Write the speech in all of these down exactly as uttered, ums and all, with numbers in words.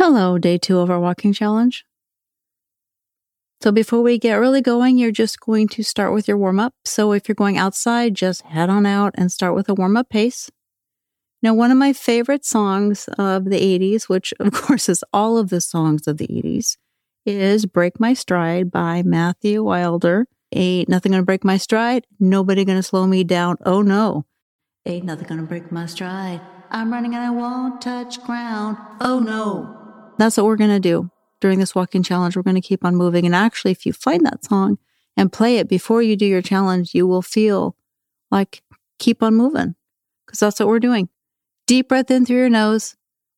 Hello, day two of our walking challenge. So before we get really going, you're just going to start with your warm-up. So if you're going outside, just head on out and start with a warm-up pace. Now, one of my favorite songs of the eighties, which of course is all of the songs of the eighties, is Break My Stride by Matthew Wilder. Ain't nothing gonna break my stride. Nobody gonna slow me down. Oh no. Ain't nothing gonna break my stride. I'm running and I won't touch ground. Oh no. That's what we're going to do during this walking challenge. We're going to keep on moving. And actually, if you find that song and play it before you do your challenge, you will feel like keep on moving, because that's what we're doing. Deep breath in through your nose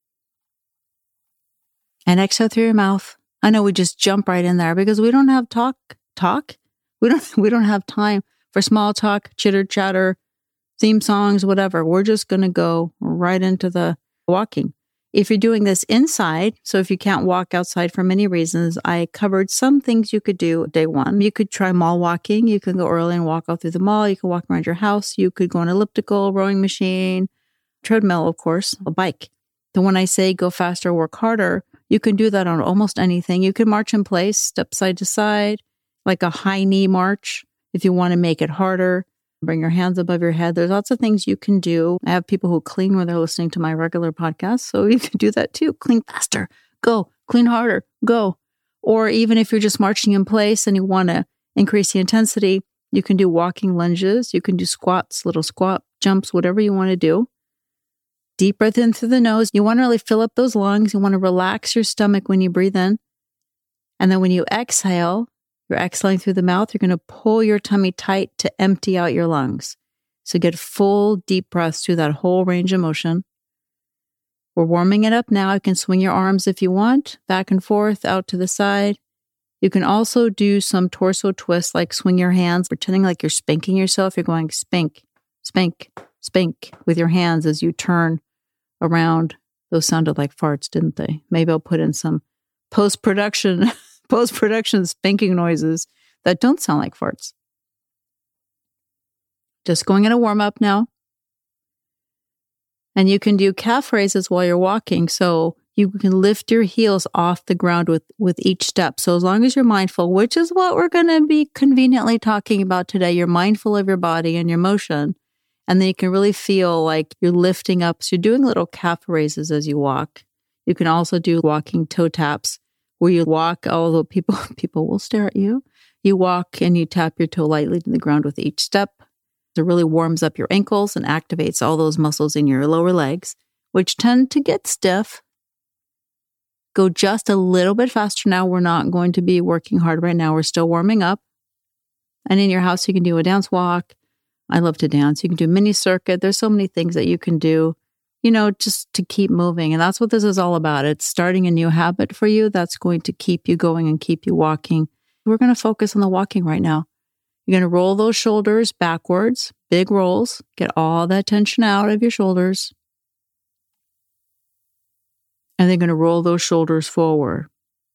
and exhale through your mouth. I know we just jump right in there because we don't have talk, talk. We don't, we don't have time for small talk, chitter chatter, theme songs, whatever. We're just going to go right into the walking. If you're doing this inside, so if you can't walk outside for many reasons, I covered some things you could do day one. You could try mall walking. You can go early and walk out through the mall. You can walk around your house. You could go on elliptical, rowing machine, treadmill, of course, a bike. Then when I say go faster, work harder, you can do that on almost anything. You can march in place, step side to side, like a high knee march. If you want to make it harder, bring your hands above your head. There's lots of things you can do. I have people who clean when they're listening to my regular podcast, so you can do that too. Clean faster, go. Clean harder, go. Or even if you're just marching in place and you want to increase the intensity, you can do walking lunges. You can do squats, little squat jumps, whatever you want to do. Deep breath in through the nose. You want to really fill up those lungs. You want to relax your stomach when you breathe in. And then when you exhale, you're exhaling through the mouth. You're going to pull your tummy tight to empty out your lungs. So get full deep breaths through that whole range of motion. We're warming it up now. You can swing your arms if you want, back and forth, out to the side. You can also do some torso twists, like swing your hands, pretending like you're spanking yourself. You're going spank, spank, spank with your hands as you turn around. Those sounded like farts, didn't they? Maybe I'll put in some post-production Post-production spanking noises that don't sound like farts. Just going in a warm-up now. And you can do calf raises while you're walking. So you can lift your heels off the ground with, with each step. So as long as you're mindful, which is what we're going to be conveniently talking about today, you're mindful of your body and your motion. And then you can really feel like you're lifting up. So you're doing little calf raises as you walk. You can also do walking toe taps, where you walk, although people people will stare at you. You walk and you tap your toe lightly to the ground with each step. It really warms up your ankles and activates all those muscles in your lower legs, which tend to get stiff. Go just a little bit faster now. We're not going to be working hard right now. We're still warming up. And in your house, you can do a dance walk. I love to dance. You can do mini circuit. There's so many things that you can do, you know, just to keep moving. And that's what this is all about. It's starting a new habit for you that's going to keep you going and keep you walking. We're going to focus on the walking right now. You're going to roll those shoulders backwards, big rolls, get all that tension out of your shoulders. And then going to roll those shoulders forward.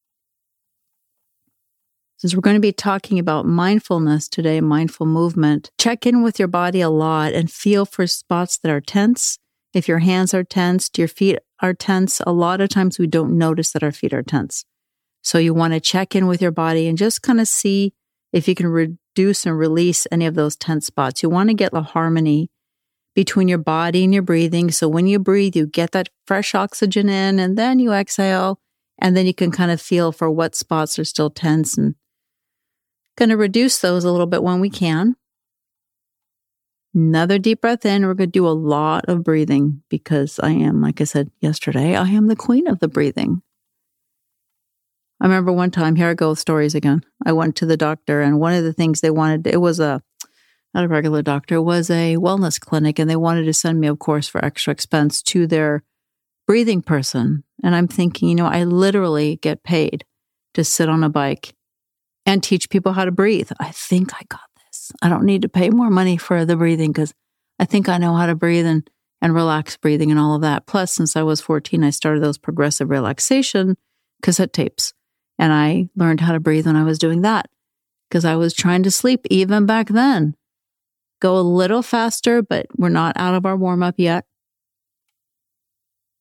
Since we're going to be talking about mindfulness today, mindful movement, check in with your body a lot and feel for spots that are tense. If your hands are tensed, your feet are tense, a lot of times we don't notice that our feet are tense. So you want to check in with your body and just kind of see if you can reduce and release any of those tense spots. You want to get the harmony between your body and your breathing. So when you breathe, you get that fresh oxygen in and then you exhale. And then you can kind of feel for what spots are still tense and going to reduce those a little bit when we can. Another deep breath in. We're going to do a lot of breathing because I am, like I said yesterday, I am the queen of the breathing. I remember one time, here I go with stories again. I went to the doctor and one of the things they wanted, it was a, not a regular doctor, it was a wellness clinic, and they wanted to send me, of course, for extra expense to their breathing person. And I'm thinking, you know, I literally get paid to sit on a bike and teach people how to breathe. I think I got this. I don't need to pay more money for the breathing because I think I know how to breathe and, and relax breathing and all of that. Plus, since I was fourteen, I started those progressive relaxation cassette tapes. And I learned how to breathe when I was doing that because I was trying to sleep even back then. Go a little faster, but we're not out of our warm-up yet.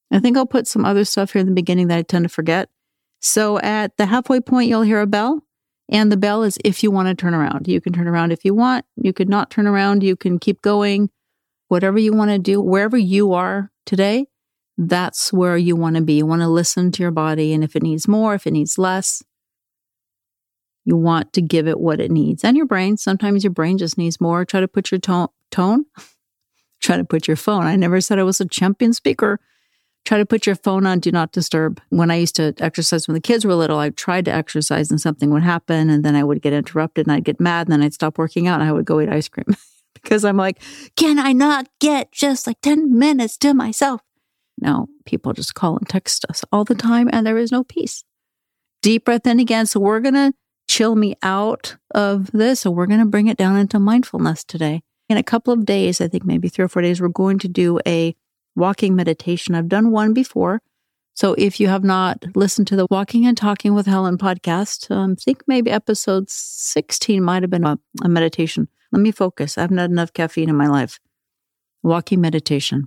I think I'll put some other stuff here in the beginning that I tend to forget. So at the halfway point, you'll hear a bell. And the bell is if you want to turn around. You can turn around if you want. You could not turn around. You can keep going. Whatever you want to do, wherever you are today, that's where you want to be. You want to listen to your body. And if it needs more, if it needs less, you want to give it what it needs. And your brain, sometimes your brain just needs more. Try to put your tone, tone. Try to put your phone. I never said I was a champion speaker. Try to put your phone on Do Not Disturb. When I used to exercise when the kids were little, I tried to exercise and something would happen and then I would get interrupted and I'd get mad and then I'd stop working out and I would go eat ice cream because I'm like, can I not get just like ten minutes to myself? No, people just call and text us all the time and there is no peace. Deep breath in again. So we're going to chill me out of this. So we're going to bring it down into mindfulness today. In a couple of days, I think maybe three or four days, we're going to do a walking meditation. I've done one before. So if you have not listened to the Walking and Talking with Helen podcast, um, I think maybe episode sixteen might have been a, a meditation. Let me focus. I haven't had enough caffeine in my life. Walking meditation.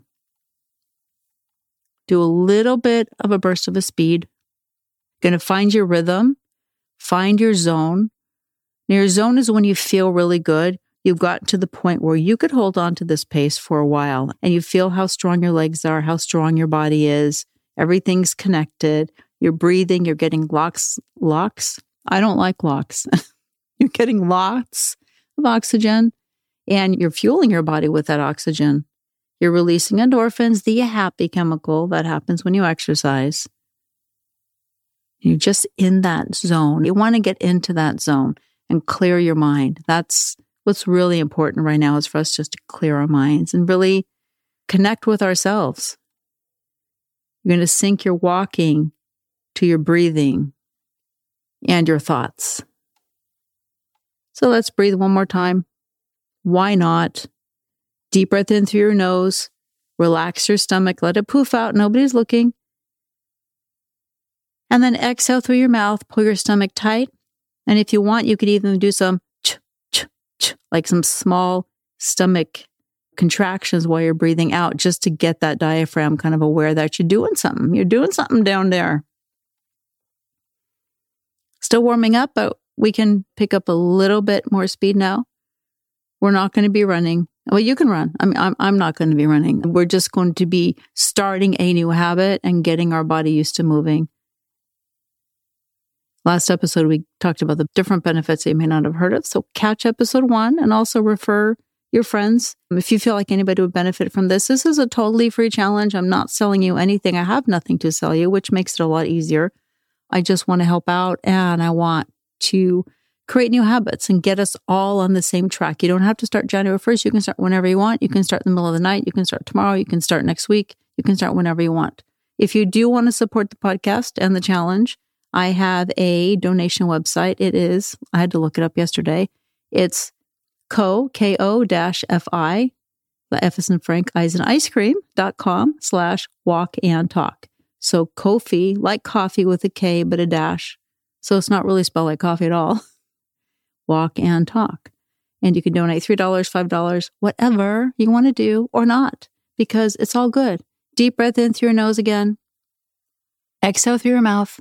Do a little bit of a burst of a speed. Going to find your rhythm. Find your zone. Now, your zone is when you feel really good. You've gotten to the point where you could hold on to this pace for a while and you feel how strong your legs are, how strong your body is. Everything's connected. You're breathing. You're getting locks. Locks? I don't like locks. You're getting lots of oxygen and you're fueling your body with that oxygen. You're releasing endorphins, the happy chemical that happens when you exercise. You're just in that zone. You want to get into that zone and clear your mind. That's what's really important right now is for us just to clear our minds and really connect with ourselves. You're going to sync your walking to your breathing and your thoughts. So let's breathe one more time. Why not? Deep breath in through your nose. Relax your stomach. Let it poof out. Nobody's looking. And then exhale through your mouth. Pull your stomach tight. And if you want, you could even do some like some small stomach contractions while you're breathing out, just to get that diaphragm kind of aware that you're doing something. You're doing something down there. Still warming up, but we can pick up a little bit more speed now. We're not going to be running. Well, you can run. I mean, I'm, I'm not going to be running. We're just going to be starting a new habit and getting our body used to moving. Last episode, we talked about the different benefits that you may not have heard of. So catch episode one and also refer your friends. If you feel like anybody would benefit from this, this is a totally free challenge. I'm not selling you anything. I have nothing to sell you, which makes it a lot easier. I just want to help out and I want to create new habits and get us all on the same track. You don't have to start January first. You can start whenever you want. You can start in the middle of the night. You can start tomorrow. You can start next week. You can start whenever you want. If you do want to support the podcast and the challenge, I have a donation website. It is, I had to look it up yesterday. It's ko, K-O dash F-I, the F is in Frank, I is in ice cream, dot com slash walk and talk. So Ko-fi, like coffee with a K, but a dash. So it's not really spelled like coffee at all. Walk and talk. And you can donate three dollars, five dollars, whatever you want to do or not, because it's all good. Deep breath in through your nose again. Exhale through your mouth.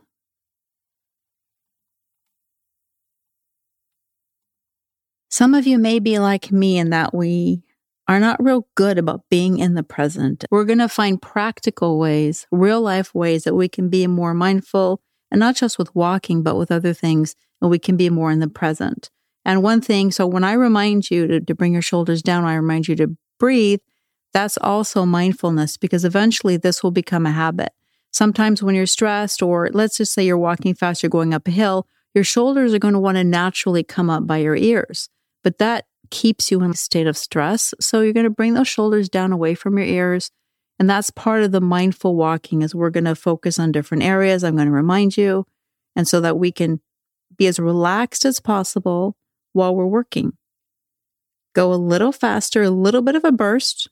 Some of you may be like me in that we are not real good about being in the present. We're going to find practical ways, real life ways that we can be more mindful, and not just with walking, but with other things, and we can be more in the present. And one thing, so when I remind you to, to bring your shoulders down, I remind you to breathe, that's also mindfulness, because eventually this will become a habit. Sometimes when you're stressed, or let's just say you're walking fast, you're going up a hill, your shoulders are going to want to naturally come up by your ears. But that keeps you in a state of stress. So you're going to bring those shoulders down away from your ears. And that's part of the mindful walking, is we're going to focus on different areas. I'm going to remind you. And so that we can be as relaxed as possible while we're working. Go a little faster, a little bit of a burst.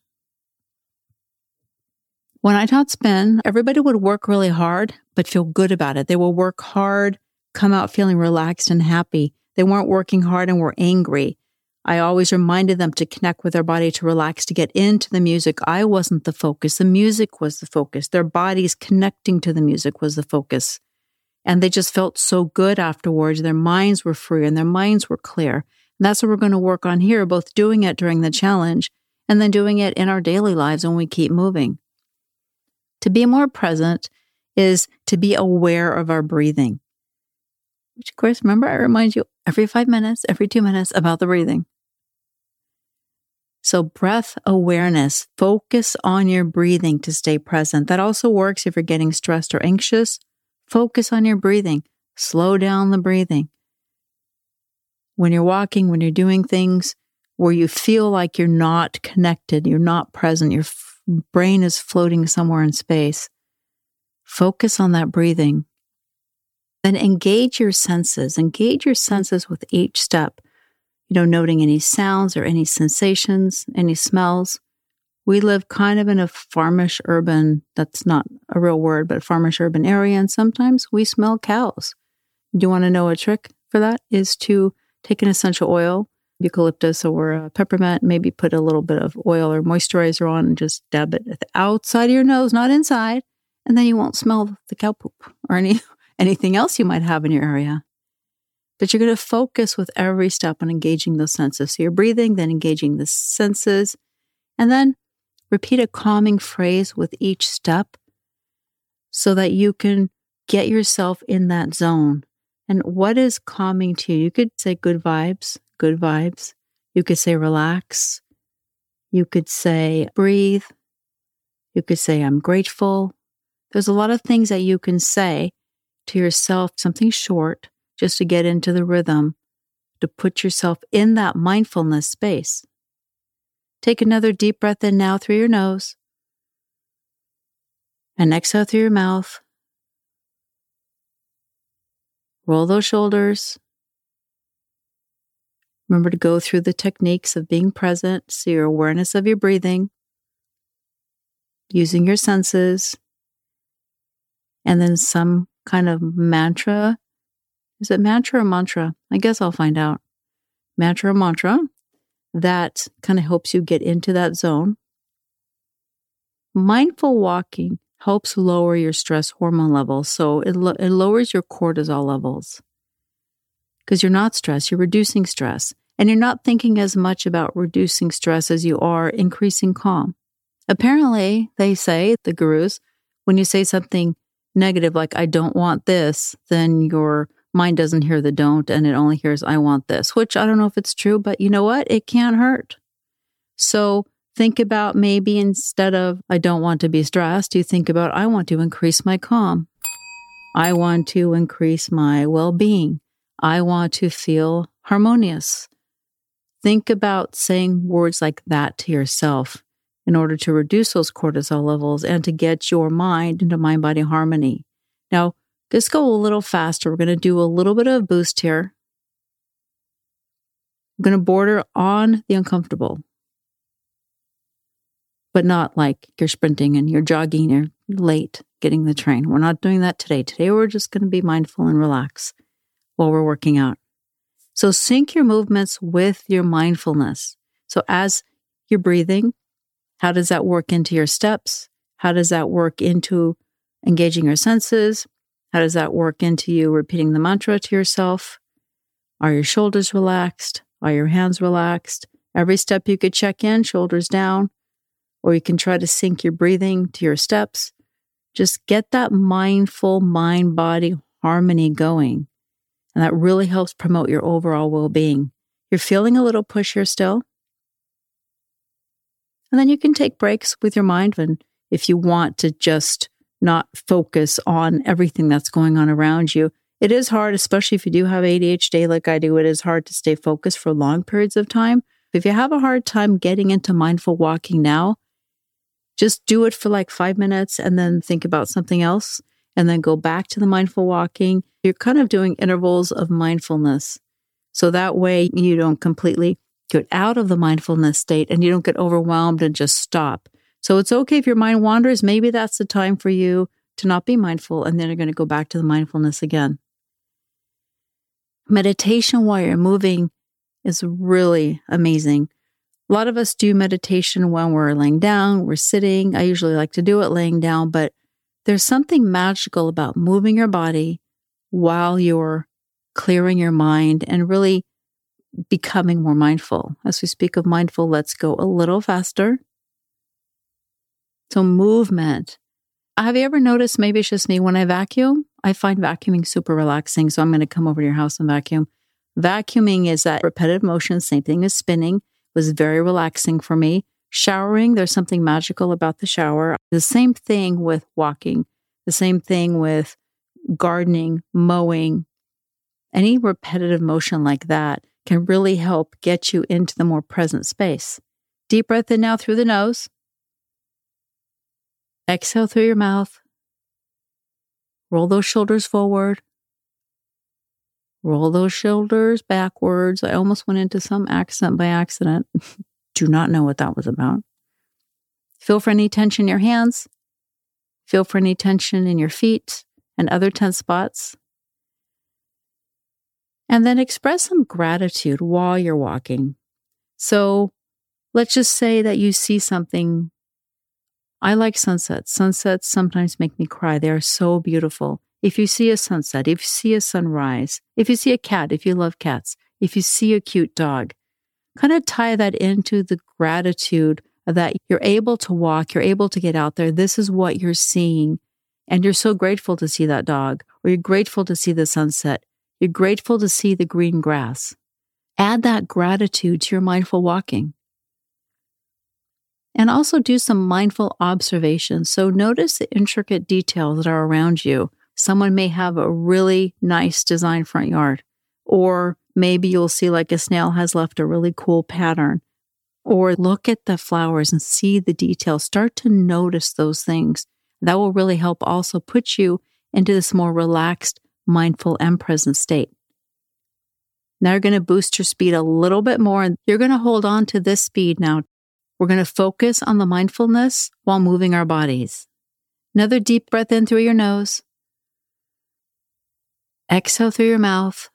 When I taught spin, everybody would work really hard, but feel good about it. They will work hard, come out feeling relaxed and happy. They weren't working hard and were angry. I always reminded them to connect with their body, to relax, to get into the music. I wasn't the focus. The music was the focus. Their bodies connecting to the music was the focus. And they just felt so good afterwards. Their minds were free and their minds were clear. And that's what we're going to work on here, both doing it during the challenge and then doing it in our daily lives when we keep moving. To be more present is to be aware of our breathing. Which, of course, remember, I remind you every five minutes, every two minutes about the breathing. So breath awareness, focus on your breathing to stay present. That also works if you're getting stressed or anxious. Focus on your breathing. Slow down the breathing. When you're walking, when you're doing things where you feel like you're not connected, you're not present, your f- brain is floating somewhere in space, focus on that breathing. Then engage your senses. Engage your senses with each step. You know, noting any sounds or any sensations, any smells. We live kind of in a farmish urban, that's not a real word, but farmish urban area, and sometimes we smell cows. Do you want to know a trick for that? Is to take an essential oil, eucalyptus or a peppermint, maybe put a little bit of oil or moisturizer on and just dab it at the outside of your nose, not inside, and then you won't smell the cow poop or any anything else you might have in your area. But you're going to focus with every step on engaging those senses. So you're breathing, then engaging the senses, and then repeat a calming phrase with each step so that you can get yourself in that zone. And what is calming to you? You could say good vibes, good vibes. You could say relax. You could say breathe. You could say I'm grateful. There's a lot of things that you can say to yourself, something short, just to get into the rhythm, to put yourself in that mindfulness space. Take another deep breath in now through your nose and exhale through your mouth. Roll those shoulders. Remember to go through the techniques of being present, so your awareness of your breathing, using your senses, and then some kind of mantra. Is it mantra or mantra? I guess I'll find out. Mantra or mantra that kind of helps you get into that zone. Mindful walking helps lower your stress hormone levels. So it, lo- it lowers your cortisol levels because you're not stressed. You're reducing stress. And you're not thinking as much about reducing stress as you are increasing calm. Apparently, they say, the gurus, when you say something negative like, I don't want this, then your mind doesn't hear the don't and it only hears, I want this, which I don't know if it's true, but you know what? It can't hurt. So think about maybe instead of, I don't want to be stressed, you think about, I want to increase my calm. I want to increase my well-being. I want to feel harmonious. Think about saying words like that to yourself in order to reduce those cortisol levels and to get your mind into mind-body harmony. Now, just go a little faster. We're going to do a little bit of a boost here. We're going to border on the uncomfortable, but not like you're sprinting and you're jogging, you're late getting the train. We're not doing that today. Today, we're just going to be mindful and relax while we're working out. So sync your movements with your mindfulness. So as you're breathing, how does that work into your steps? How does that work into engaging your senses? How does that work into you repeating the mantra to yourself? Are your shoulders relaxed? Are your hands relaxed? Every step you could check in, shoulders down, or you can try to sync your breathing to your steps. Just get that mindful mind-body harmony going. And that really helps promote your overall well-being. You're feeling a little push here still. And then you can take breaks with your mind when, if you want to just not focus on everything that's going on around you. It is hard, especially if you do have A D H D like I do. It is hard to stay focused for long periods of time. If you have a hard time getting into mindful walking now, just do it for like five minutes and then think about something else and then go back to the mindful walking. You're kind of doing intervals of mindfulness. So that way you don't completely get out of the mindfulness state and you don't get overwhelmed and just stop. So it's okay if your mind wanders. Maybe that's the time for you to not be mindful, and then you're going to go back to the mindfulness again. Meditation while you're moving is really amazing. A lot of us do meditation when we're laying down, we're sitting. I usually like to do it laying down, but there's something magical about moving your body while you're clearing your mind and really becoming more mindful. As we speak of mindful, let's go a little faster. So movement. Have you ever noticed, maybe it's just me, when I vacuum, I find vacuuming super relaxing. So I'm going to come over to your house and vacuum. Vacuuming is that repetitive motion, same thing as spinning, it was very relaxing for me. Showering, there's something magical about the shower. The same thing with walking, the same thing with gardening, mowing. Any repetitive motion like that can really help get you into the more present space. Deep breath in now through the nose. Exhale through your mouth. Roll those shoulders forward. Roll those shoulders backwards. I almost went into some accent by accident. Do not know what that was about. Feel for any tension in your hands. Feel for any tension in your feet and other tense spots. And then express some gratitude while you're walking. So let's just say that you see something. I like sunsets. Sunsets sometimes make me cry. They are so beautiful. If you see a sunset, if you see a sunrise, if you see a cat, if you love cats, if you see a cute dog, kind of tie that into the gratitude that you're able to walk, you're able to get out there. This is what you're seeing. And you're so grateful to see that dog, or you're grateful to see the sunset. You're grateful to see the green grass. Add that gratitude to your mindful walking. And also do some mindful observations. So notice the intricate details that are around you. Someone may have a really nice design front yard, or maybe you'll see like a snail has left a really cool pattern, or look at the flowers and see the details. Start to notice those things. That will really help also put you into this more relaxed, mindful, and present state. Now you're going to boost your speed a little bit more, and you're going to hold on to this speed now. We're going to focus on the mindfulness while moving our bodies. Another deep breath in through your nose. Exhale through your mouth.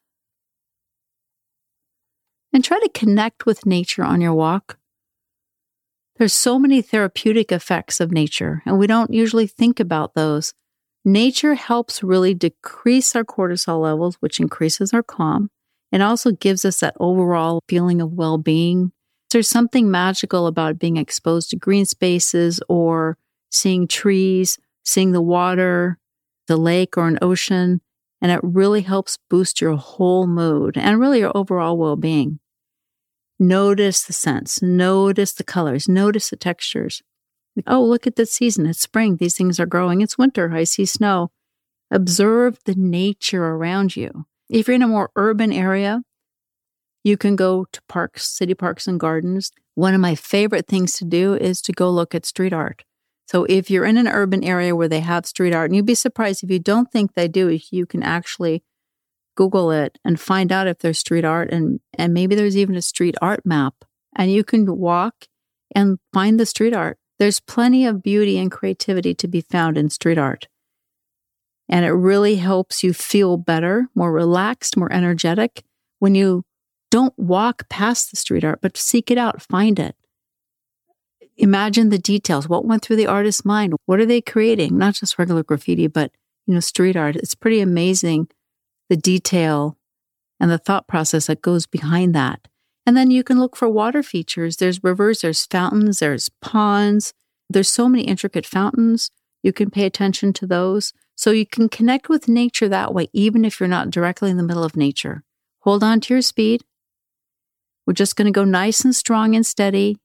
And try to connect with nature on your walk. There's so many therapeutic effects of nature, and we don't usually think about those. Nature helps really decrease our cortisol levels, which increases our calm. It also gives us that overall feeling of well-being. There's something magical about being exposed to green spaces or seeing trees, seeing the water, the lake or an ocean, and it really helps boost your whole mood and really your overall well-being. Notice the scents, notice the colors, notice the textures. Like, oh, look at this season. It's spring. These things are growing. It's winter. I see snow. Observe the nature around you. If you're in a more urban area, you can go to parks, city parks and gardens. One of my favorite things to do is to go look at street art. So if you're in an urban area where they have street art, and you'd be surprised if you don't think they do, you can actually Google it and find out if there's street art, and, and maybe there's even a street art map, and you can walk and find the street art. There's plenty of beauty and creativity to be found in street art. And it really helps you feel better, more relaxed, more energetic when you don't walk past the street art, but seek it out, find it. Imagine the details. What went through the artist's mind? What are they creating? Not just regular graffiti, but, you know, street art. It's pretty amazing, the detail and the thought process that goes behind that. And then you can look for water features. There's rivers, there's fountains, there's ponds. There's so many intricate fountains. You can pay attention to those. So you can connect with nature that way, even if you're not directly in the middle of nature. Hold on to your speed. We're just going to go nice and strong and steady.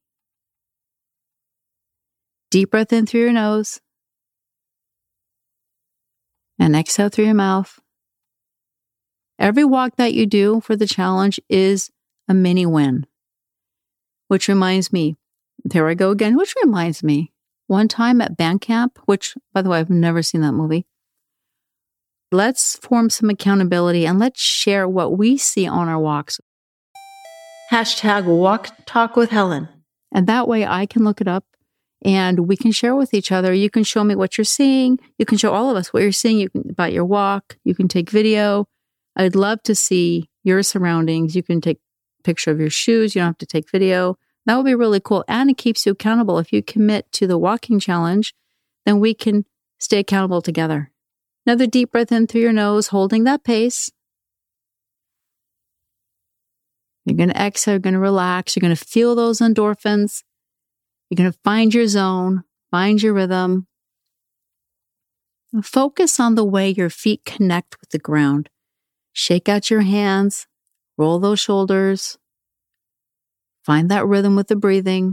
Deep breath in through your nose. And exhale through your mouth. Every walk that you do for the challenge is a mini win. Which reminds me, there I go again, which reminds me, one time at band camp, which, by the way, I've never seen that movie. Let's form some accountability and let's share what we see on our walks. Hashtag walk talk with Helen. And that way I can look it up and we can share with each other. You can show me what you're seeing. You can show all of us what you're seeing you can, about your walk. You can take video. I'd love to see your surroundings. You can take picture of your shoes. You don't have to take video. That would be really cool. And it keeps you accountable. If you commit to the walking challenge, then we can stay accountable together. Another deep breath in through your nose, holding that pace. You're going to exhale, you're going to relax, you're going to feel those endorphins. You're going to find your zone, find your rhythm. Focus on the way your feet connect with the ground. Shake out your hands, roll those shoulders. Find that rhythm with the breathing.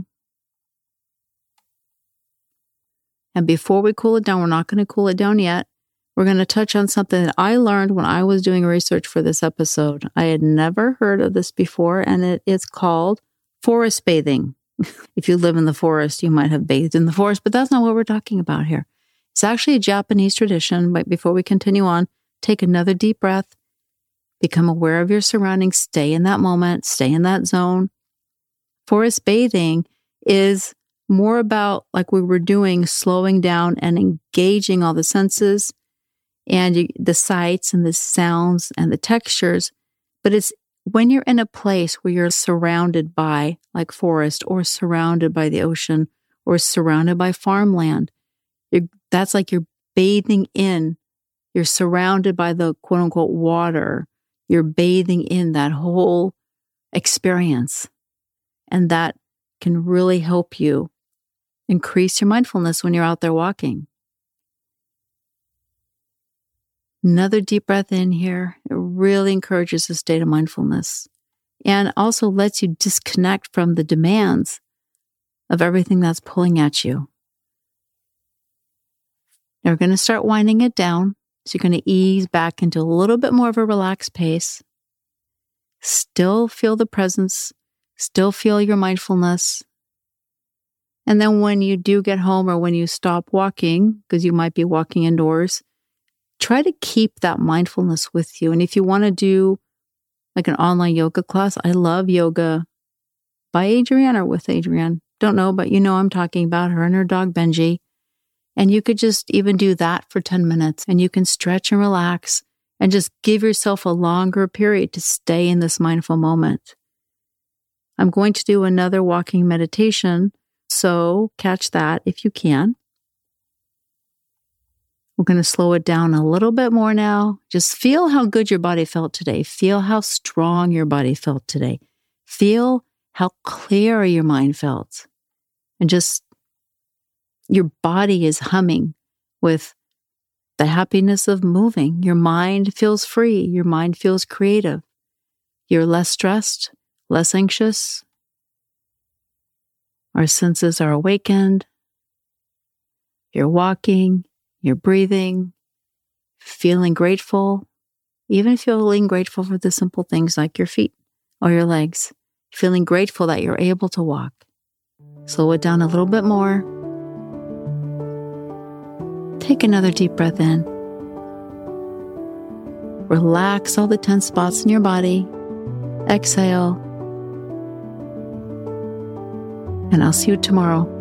And before we cool it down, we're not going to cool it down yet. We're going to touch on something that I learned when I was doing research for this episode. I had never heard of this before, and it is called forest bathing. If you live in the forest, you might have bathed in the forest, but that's not what we're talking about here. It's actually a Japanese tradition, but before we continue on, take another deep breath, become aware of your surroundings, stay in that moment, stay in that zone. Forest bathing is more about, like we were doing, slowing down and engaging all the senses and you, the sights and the sounds and the textures. But it's when you're in a place where you're surrounded by, like forest, or surrounded by the ocean, or surrounded by farmland. You're, that's like you're bathing in. You're surrounded by the quote unquote water. You're bathing in that whole experience. And that can really help you increase your mindfulness when you're out there walking. Another deep breath in here. It really encourages a state of mindfulness and also lets you disconnect from the demands of everything that's pulling at you. Now we're going to start winding it down. So you're going to ease back into a little bit more of a relaxed pace. Still feel the presence. Still feel your mindfulness. And then when you do get home or when you stop walking, because you might be walking indoors, try to keep that mindfulness with you. And if you want to do like an online yoga class, I love yoga by Adrienne or with Adrienne. Don't know, but you know I'm talking about her and her dog Benji. And you could just even do that for ten minutes and you can stretch and relax and just give yourself a longer period to stay in this mindful moment. I'm going to do another walking meditation, so catch that if you can. We're going to slow it down a little bit more now. Just feel how good your body felt today. Feel how strong your body felt today. Feel how clear your mind felt. And just your body is humming with the happiness of moving. Your mind feels free. Your mind feels creative. You're less stressed, less anxious. Our senses are awakened. You're walking. You're breathing, feeling grateful, even feeling grateful for the simple things like your feet or your legs, feeling grateful that you're able to walk. Slow it down a little bit more. Take another deep breath in. Relax all the tense spots in your body. Exhale. And I'll see you tomorrow.